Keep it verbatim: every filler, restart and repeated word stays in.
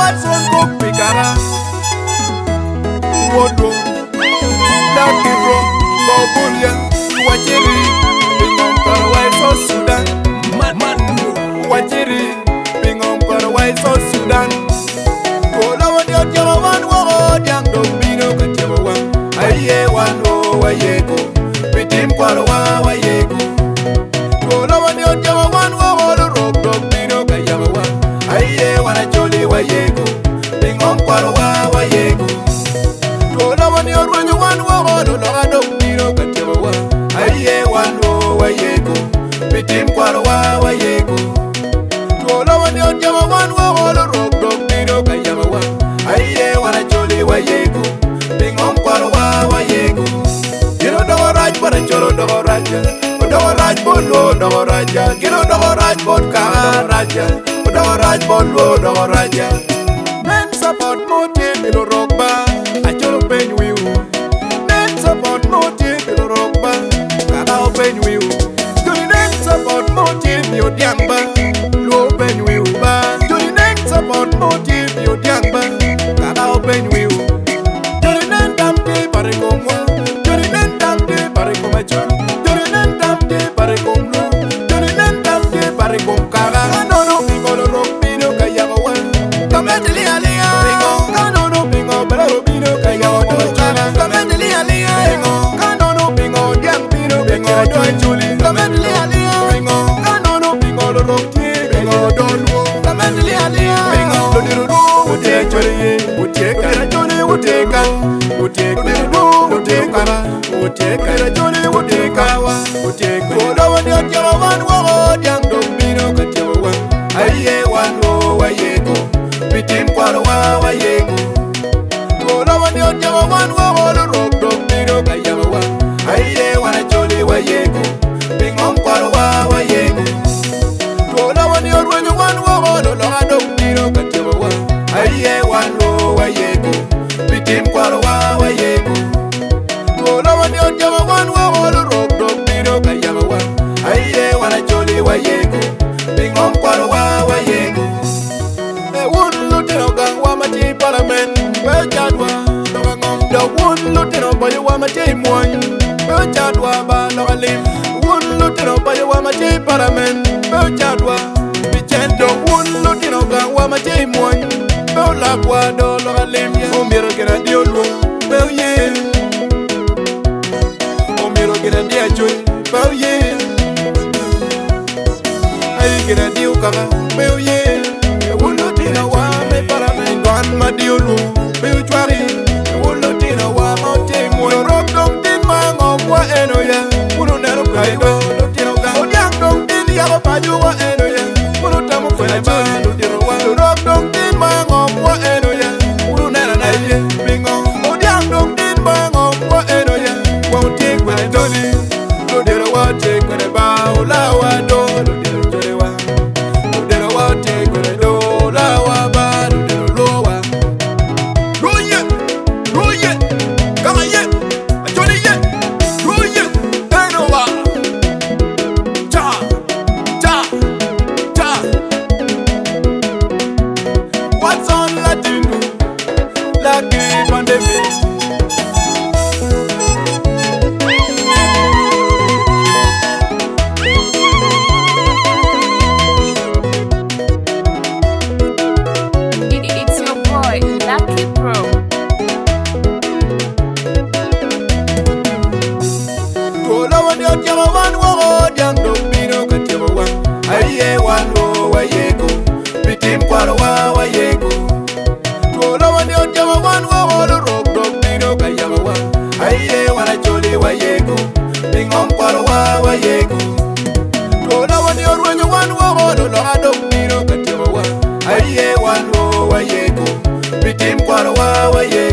what's on go pikara wodo la kibro bobulia wachiri bingom karwai so Sudan wachiri bingom karwai so Sudan kola wadi otjama wan wo diang do bino katjama wan aye wan o wayeko bitim karwa wayeko kola wadi otjama wan wo do rob do bino kayama wan aye wana joli wayeko bingom karwa wayeko kola wadi orwanyo wan wo do loga do bino katjama wan aye wan o wayeko bitim karwa wayeko kola wadi otjama wan wo do rob do bino kayama wan aye wana joli wayeko bingom karwa wayeko gino do raj para cholo do raj do raj bolo do raj gino do raj bot ka raj do raj bolo do raj men support motive bilo rockba a cholo pen wiu men support motive bilo rockba kana pen wiu do men support motive yo diamba lo pen wiu ba do men support motive yo diamba kana pen wiu do men damte pare komwa do men damte pare komacho do men damte pare komlo do men damte pare komkara no no bingolo rock bino kayama wan kametli alia bingo kano no bingo bela robino kayama kara kametli alia bingo kano no bingo diang bino bingo do juli kametli alia bingo kano no bingo rock bingo donwo kametli alia bingo do diru do wote chori wote kara joni wote ka wote diru wote kara wote kara joni wote kawa wote ko wani otjama wan wo diang do bino katjama wan aye wan o wayeko bitim karwa wayeko kola wani otjama wan wo do rob do bino kayama wan aye wana joli wayeko bingom karwa wayeko kola wani orwanyo wan wo do loga do bino katjama wan aye wan o wayeko bitim karwa wayeko kola wani otjama wan wo do rob do bino kayama wan aye wana joli wayeko bingom karwa wayeko e wun lutino gang wa machi parliament be jadwa loga ngom da wun lutino boy wa machi moy be jadwa ba loga lim wun lutino boy wa machi parliament be jadwa bichendo wun lutino gang wa machi moy be lagwa do loga lim o miro gena diolo be ye o miro gena dia joy be ye ay gena diu kaka be ye wulu tina wa me para me gon ma diulu be chwari wulu tina wa mo te mo rock dong tin ma ngom wa eno ya wulu nero kai do lu tina ga odiang dong tin ya ba pa ju wa eno ya wulu tamu ko na ba lu tina wa rock dong tin ma ngom wa eno ya wulu nero na ye bingo odiang dong tin ma ngom wa eno ya wa te ko na doli lu tina wa te ko na ba la wa do lu tina jore wa lu tina wa te ko na do la wa ba lu tina lo wa roye roye kama ye jori ye roye eno wa cha cha cha what's on latino lucky pandemic It's your boy, Lucky Pro. kola wani otjama wan wo diang do bino katjama wan aye wan o wayeko bitim karwa wayeko kola wani otjama wan wo do rob do bino kayama wan aye wana joli wayeko bingom karwa wayeko kola wani orwanyo wan wo do loga do bino katjama wan aye wan o wayeko bitim karwa wayeko